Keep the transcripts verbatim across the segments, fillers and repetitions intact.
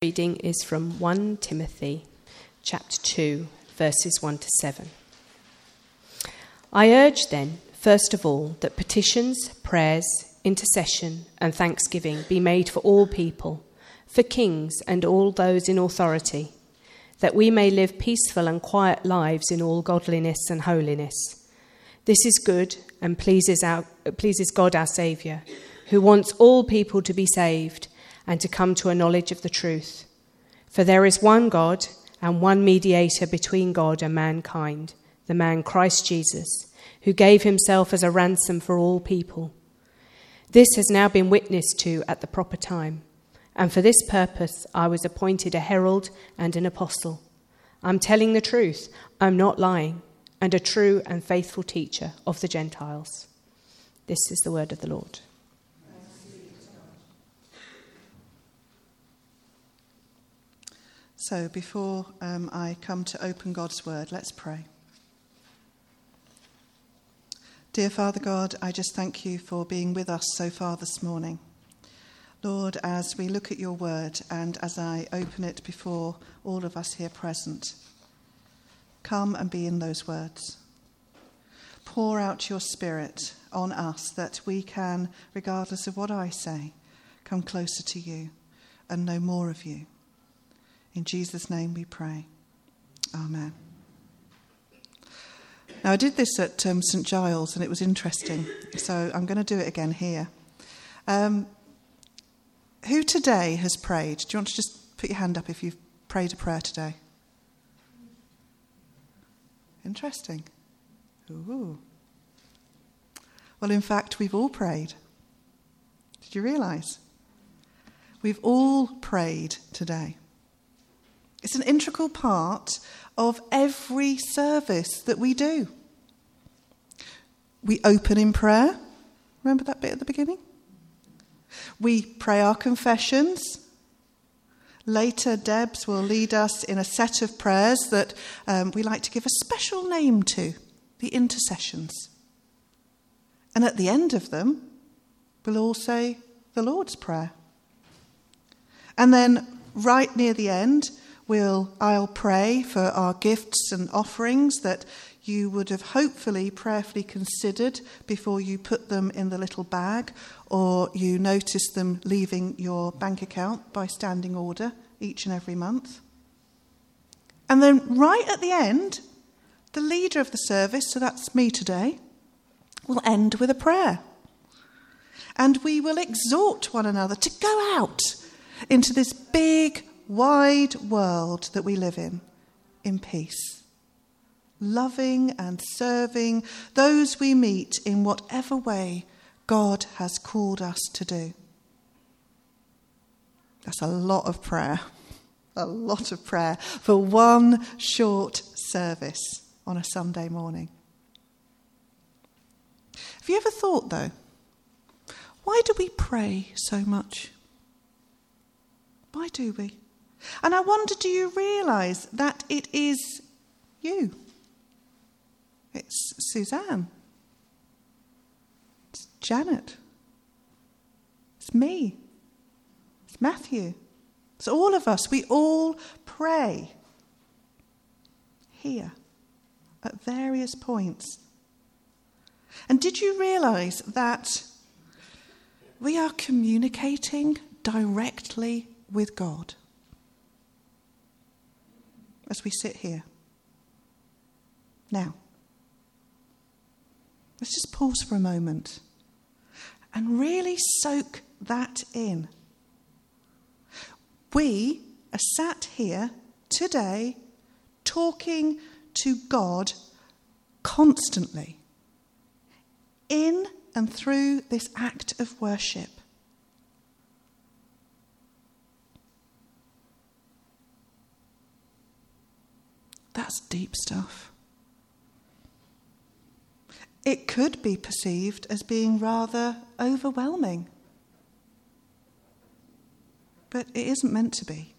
Reading is from First Timothy chapter two, verses one to seven. I urge then, first of all, that petitions, prayers, intercession and thanksgiving be made for all people, for kings and all those in authority, that we may live peaceful and quiet lives in all godliness and holiness. This is good and pleases, our, pleases God our Saviour, who wants all people to be saved and to come to a knowledge of the truth. For there is one God and one mediator between God and mankind, the man Christ Jesus, who gave himself as a ransom for all people. This has now been witnessed to at the proper time, and for this purpose I was appointed a herald and an apostle. I'm telling the truth, I'm not lying, and a true and faithful teacher of the Gentiles. This is the word of the Lord. So before um, I come to open God's word, let's pray. Dear Father God, I just thank you for being with us so far this morning. Lord, as we look at your word and as I open it before all of us here present, come and be in those words. Pour out your spirit on us that we can, regardless of what I say, come closer to you and know more of you. In Jesus' name we pray. Amen. Now, I did this at um, St Giles and it was interesting, so I'm going to do it again here. Um, who today has prayed? Do you want to just put your hand up if you've prayed a prayer today? Interesting. Ooh. Well, in fact, we've all prayed. Did you realise? We've all prayed today. It's an integral part of every service that we do. We open in prayer. Remember that bit at the beginning? We pray our confessions. Later, Debs will lead us in a set of prayers that um, we like to give a special name to, the intercessions. And at the end of them, we'll all say the Lord's Prayer. And then right near the end, We'll, I'll pray for our gifts and offerings that you would have hopefully prayerfully considered before you put them in the little bag or you notice them leaving your bank account by standing order each and every month. And then right at the end, the leader of the service, so that's me today, will end with a prayer. And we will exhort one another to go out into this big wide world that we live in, in peace, loving and serving those we meet in whatever way God has called us to do. That's a lot of prayer, a lot of prayer for one short service on a Sunday morning. Have you ever thought, though, why do we pray so much? Why do we? And I wonder, do you realise that it is you? It's Suzanne. It's Janet. It's me. It's Matthew. It's all of us. We all pray here at various points. And did you realise that we are communicating directly with God? As we sit here. Now, let's just pause for a moment and really soak that in. We are sat here today talking to God constantly in and through this act of worship. That's deep stuff. It could be perceived as being rather overwhelming. But it isn't meant to be.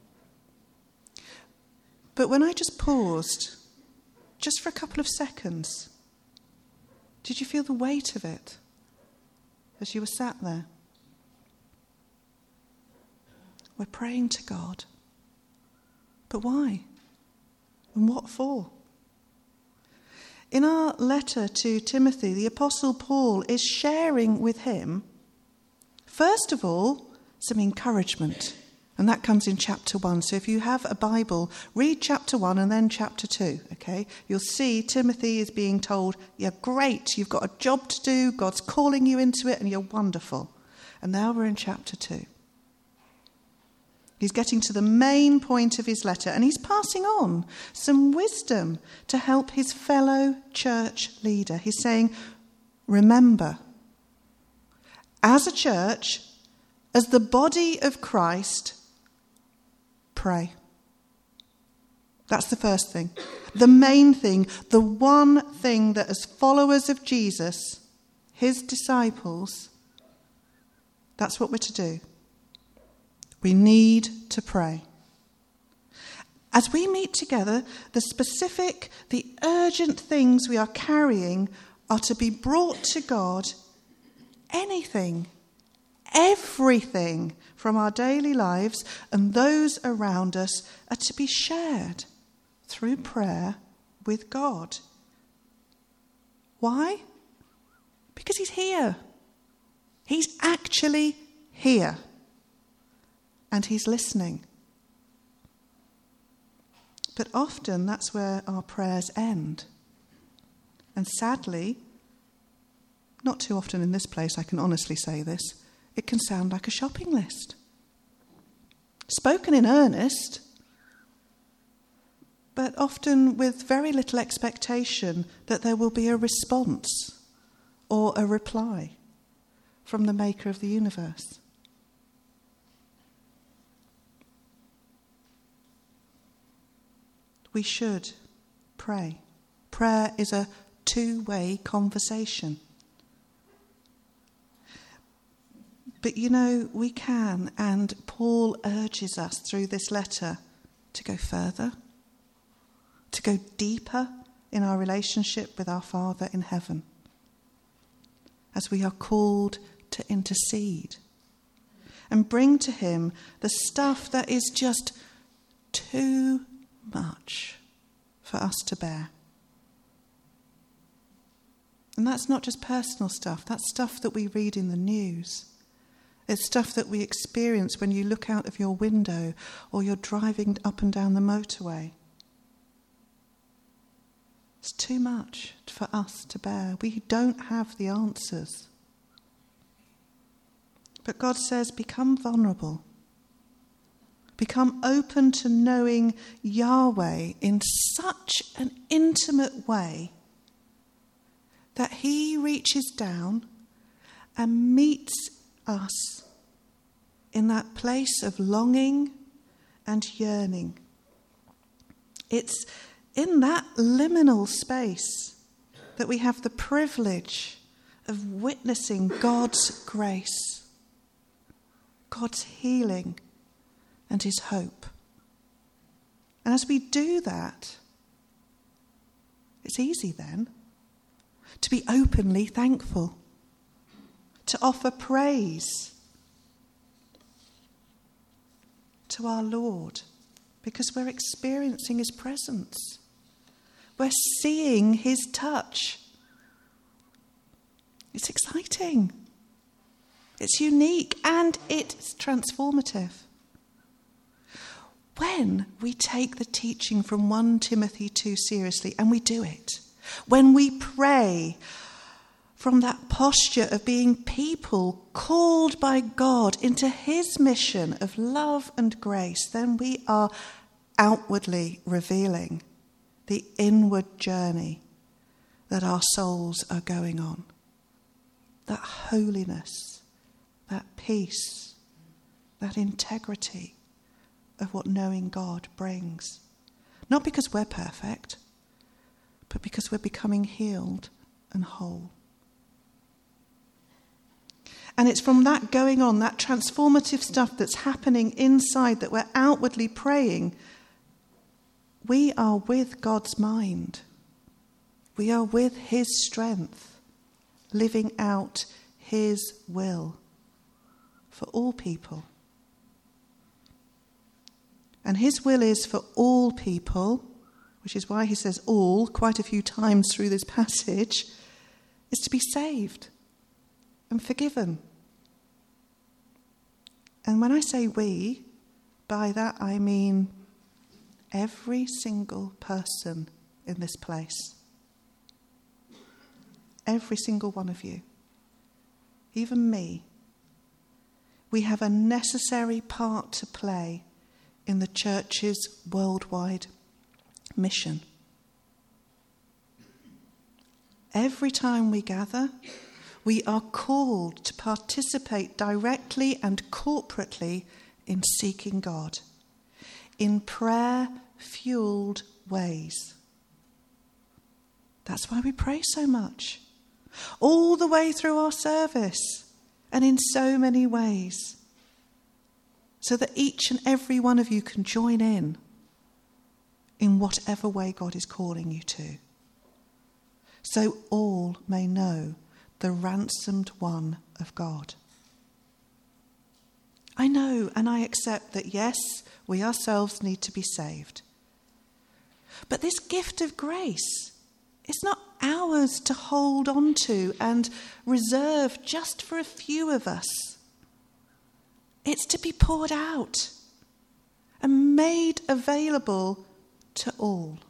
But when I just paused, just for a couple of seconds, did you feel the weight of it as you were sat there? We're praying to God. But why? And what for? In our letter to Timothy, the Apostle Paul is sharing with him, first of all, some encouragement. And that comes in chapter one. So if you have a Bible, read chapter one and then chapter two, okay? You'll see Timothy is being told, you're great, you've got a job to do, God's calling you into it, and you're wonderful. And now we're in chapter two. He's getting to the main point of his letter, and he's passing on some wisdom to help his fellow church leader. He's saying, remember, as a church, as the body of Christ, pray. That's the first thing. The main thing, the one thing that as followers of Jesus, his disciples, that's what we're to do. We need to pray. As we meet together, the specific, the urgent things we are carrying are to be brought to God. Anything, everything from our daily lives and those around us are to be shared through prayer with God. Why? Because he's here. He's actually here. And he's listening. But often that's where our prayers end. And sadly, not too often in this place, I can honestly say this, it can sound like a shopping list. Spoken in earnest, but often with very little expectation that there will be a response or a reply from the maker of the universe. We should pray. Prayer is a two-way conversation. But you know, we can, and Paul urges us through this letter to go further, to go deeper in our relationship with our Father in heaven, as we are called to intercede and bring to him the stuff that is just too much for us to bear. And that's not just personal stuff, that's stuff that we read in the news. It's stuff that we experience when you look out of your window or you're driving up and down the motorway. It's too much for us to bear. We don't have the answers. But God says, become vulnerable. Become open to knowing Yahweh in such an intimate way that he reaches down and meets us in that place of longing and yearning. It's in that liminal space that we have the privilege of witnessing God's grace, God's healing, and his hope. And as we do that, it's easy then to be openly thankful, to offer praise to our Lord, because we're experiencing his presence. We're seeing his touch. It's exciting. It's unique and it's transformative. When we take the teaching from First Timothy two seriously, and we do it, when we pray from that posture of being people called by God into his mission of love and grace, then we are outwardly revealing the inward journey that our souls are going on. That holiness, that peace, that integrity of what knowing God brings. Not because we're perfect, but because we're becoming healed and whole. And it's from that going on, that transformative stuff that's happening inside, that we're outwardly praying. We are with God's mind. We are with his strength, living out his will for all people. And his will is for all people, which is why he says all quite a few times through this passage, is to be saved and forgiven. And when I say we, by that I mean every single person in this place. Every single one of you. Even me. We have a necessary part to play in the church's worldwide mission. Every time we gather, we are called to participate directly and corporately in seeking God, in prayer-fueled ways. That's why we pray so much, all the way through our service, and in so many ways, so that each and every one of you can join in in whatever way God is calling you to, so all may know the ransomed one of God. I know and I accept that, yes, we ourselves need to be saved. But this gift of grace is not ours to hold on to and reserve just for a few of us. It's to be poured out and made available to all.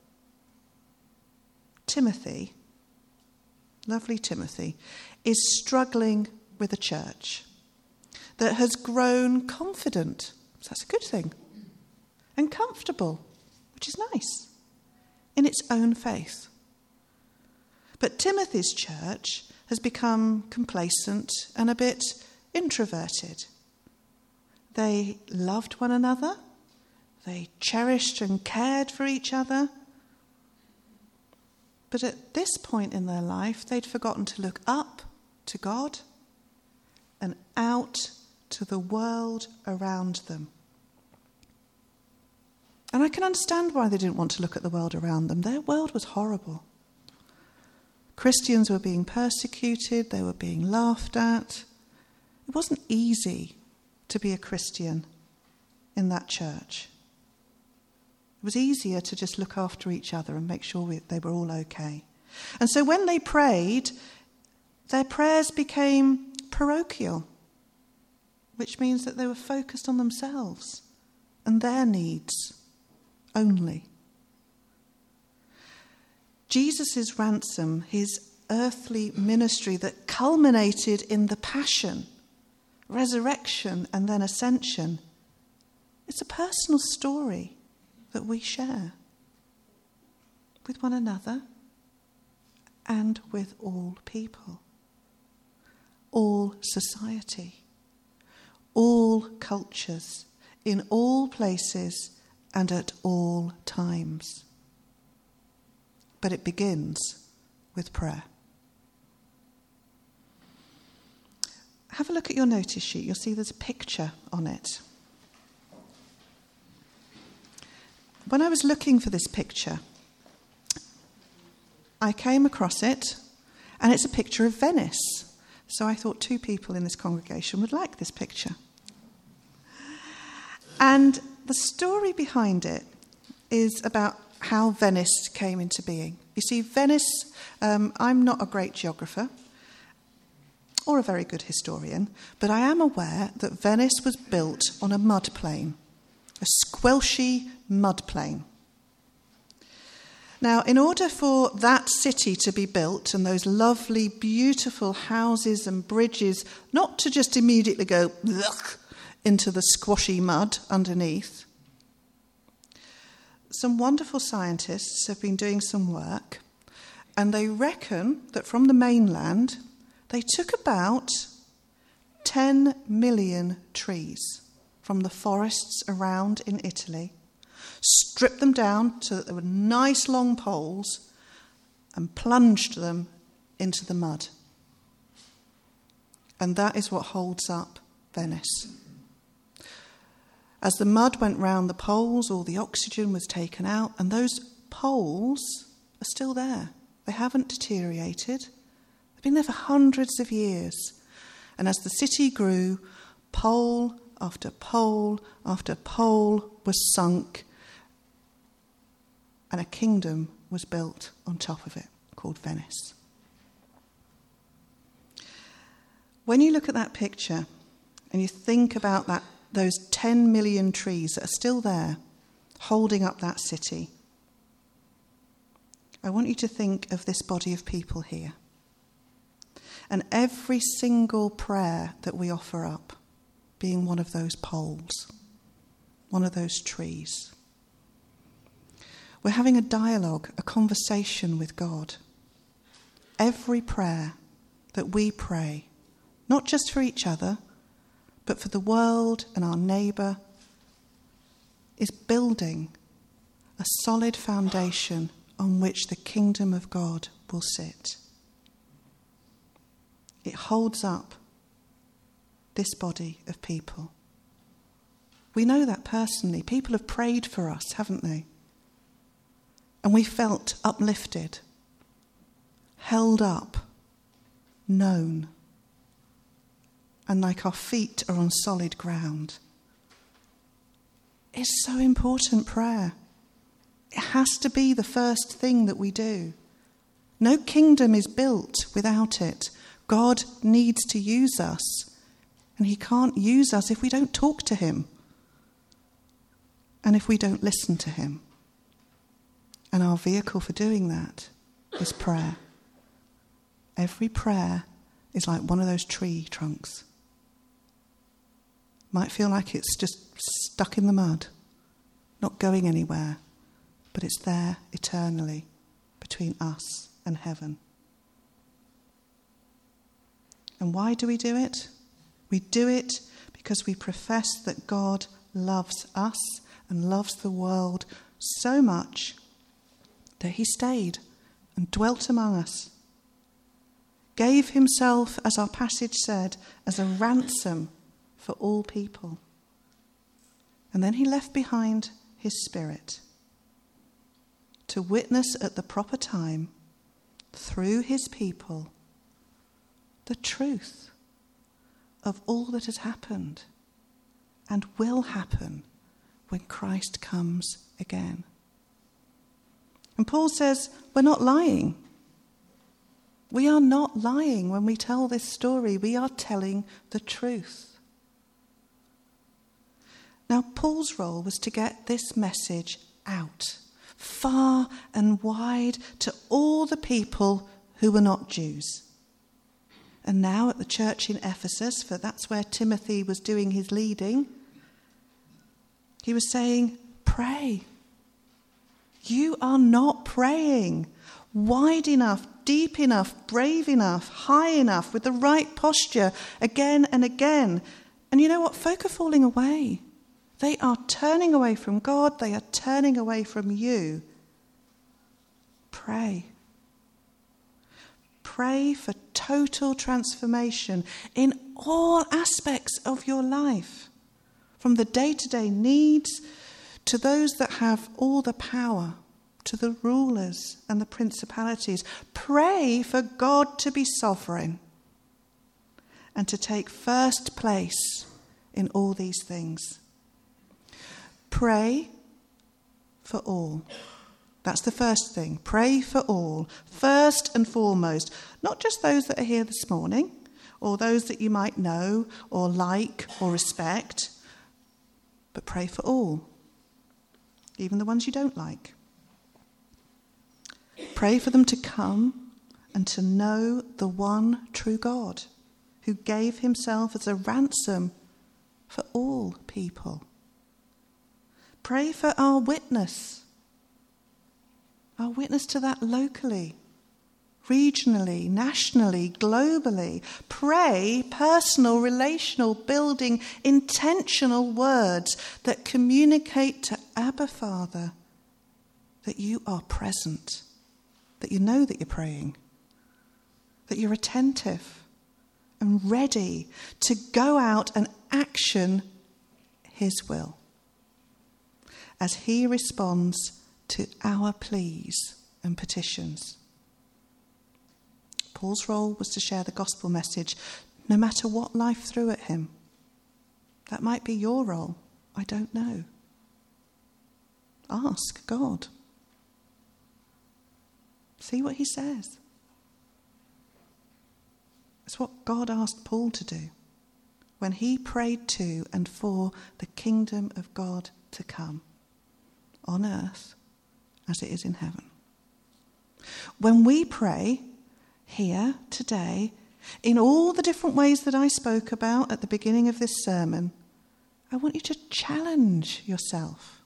Timothy, lovely Timothy, is struggling with a church that has grown confident, so that's a good thing, and comfortable, which is nice, in its own faith. But Timothy's church has become complacent and a bit introverted. They loved one another, they cherished and cared for each other, but at this point in their life, they'd forgotten to look up to God and out to the world around them. And I can understand why they didn't want to look at the world around them. Their world was horrible. Christians were being persecuted, they were being laughed at. It wasn't easy to be a Christian in that church. It was easier to just look after each other and make sure we, they were all okay. And so when they prayed, their prayers became parochial, which means that they were focused on themselves and their needs only. Jesus' ransom, his earthly ministry that culminated in the passion, resurrection, and then ascension, it's a personal story that we share with one another and with all people, all society, all cultures, in all places and at all times. But it begins with prayer. Have a look at your notice sheet. You'll see there's a picture on it. When I was looking for this picture, I came across it, and it's a picture of Venice. So I thought two people in this congregation would like this picture. And the story behind it is about how Venice came into being. You see, Venice, um, I'm not a great geographer or a very good historian, but I am aware that Venice was built on a mud plain, a squelchy mud plain. Now, in order for that city to be built and those lovely, beautiful houses and bridges not to just immediately go into the squashy mud underneath, some wonderful scientists have been doing some work, and they reckon that from the mainland they took about ten million trees from the forests around in Italy, stripped them down so that there were nice long poles, and plunged them into the mud. And that is what holds up Venice. As the mud went round the poles, all the oxygen was taken out, and those poles are still there. They haven't deteriorated. They've been there for hundreds of years. And as the city grew, pole after pole after pole was sunk, and a kingdom was built on top of it called Venice. When you look at that picture and you think about that, those ten million trees that are still there holding up that city, I want you to think of this body of people here. And every single prayer that we offer up being one of those poles, one of those trees. We're having a dialogue, a conversation with God. Every prayer that we pray, not just for each other, but for the world and our neighbour, is building a solid foundation on which the kingdom of God will sit. It holds up this body of people. We know that personally. People have prayed for us, haven't they? And we felt uplifted, held up, known, and like our feet are on solid ground. It's so important, prayer. It has to be the first thing that we do. No kingdom is built without it. God needs to use us, and he can't use us if we don't talk to him and if we don't listen to him. And our vehicle for doing that is prayer. Every prayer is like one of those tree trunks. Might feel like it's just stuck in the mud, not going anywhere, but it's there eternally between us and heaven. And why do we do it? We do it because we profess that God loves us and loves the world so much that he stayed and dwelt among us, gave himself, as our passage said, as a ransom for all people. And then he left behind his Spirit to witness at the proper time, through his people, the truth of all that has happened and will happen when Christ comes again. And Paul says, we're not lying. We are not lying when we tell this story. We are telling the truth. Now, Paul's role was to get this message out, far and wide, to all the people who were not Jews. And now at the church in Ephesus, for that's where Timothy was doing his leading, he was saying, pray. You are not praying wide enough, deep enough, brave enough, high enough, with the right posture again and again. And you know what? Folk are falling away. They are turning away from God. They are turning away from you. Pray. Pray for total transformation in all aspects of your life, from the day-to-day needs to those that have all the power, to the rulers and the principalities. Pray for God to be sovereign and to take first place in all these things. Pray for all. That's the first thing. Pray for all. First and foremost, not just those that are here this morning, or those that you might know, or like, or respect, but pray for all, even the ones you don't like. Pray for them to come and to know the one true God, who gave himself as a ransom for all people. Pray for our witness, our witness to that locally, regionally, nationally, globally. Pray personal, relational, building, intentional words that communicate to Abba Father that you are present, that you know that you're praying, that you're attentive and ready to go out and action his will as he responds to our pleas and petitions. Paul's role was to share the gospel message no matter what life threw at him. That might be your role. I don't know. Ask God. See what he says. It's what God asked Paul to do when he prayed to and for the kingdom of God to come on earth as it is in heaven. When we pray here today, in all the different ways that I spoke about at the beginning of this sermon, I want you to challenge yourself.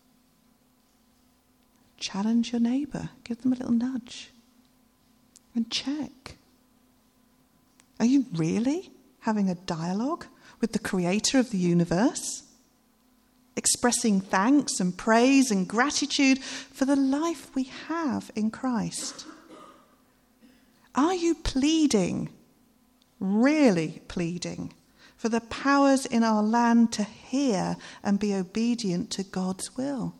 Challenge your neighbour. Give them a little nudge. And check. Are you really having a dialogue with the creator of the universe? Expressing thanks and praise and gratitude for the life we have in Christ? Are you pleading, really pleading, for the powers in our land to hear and be obedient to God's will?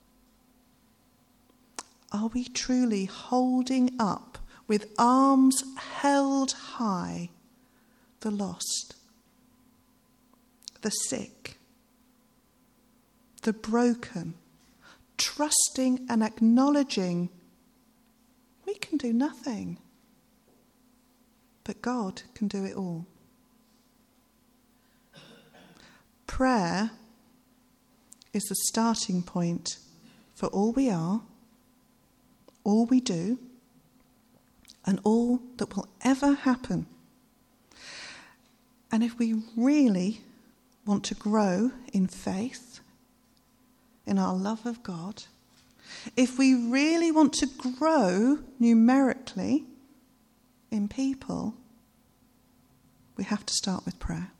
Are we truly holding up with arms held high the lost, the sick, the broken, trusting and acknowledging we can do nothing, but God can do it all? Prayer is the starting point for all we are, all we do, and all that will ever happen. And if we really want to grow in faith, in our love of God, if we really want to grow numerically in people, we have to start with prayer.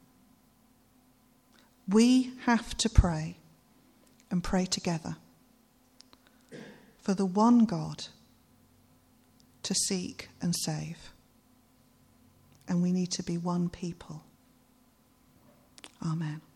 We have to pray and pray together for the one God to seek and save. And we need to be one people. Amen.